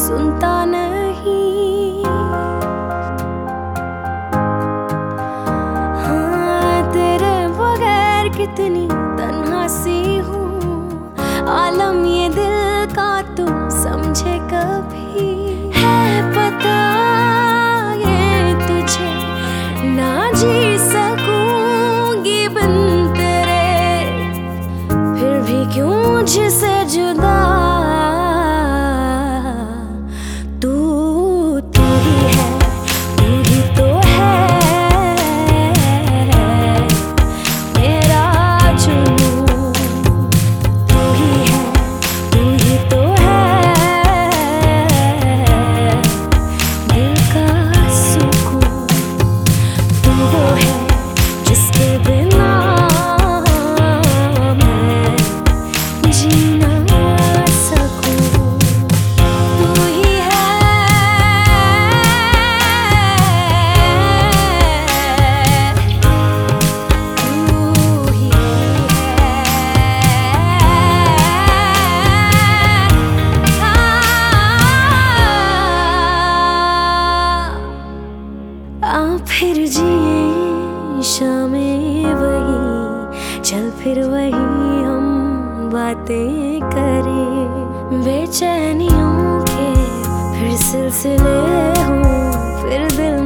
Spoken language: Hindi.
सुनता नहीं। हाँ, तेरे बगैर कितनी तन्हा सी हूँ, आलम ये दिल का तू समझे कभी? है पता ये तुझे ना जी सकूंगी बिन तेरे, फिर भी क्यों मुझसे जुदा तू ही है, तू ही तो है मेरा जुनून। तू ही है, तू ही तो है दिल का सुकून। तू वो है जिसके बिना मैं जी ना सकूं। तू ही है, तू ही आ फिर जिए शामें वही, चल फिर वही हम बातें करें। बेचैनियों के फिर सिलसिले हों, फिर दिल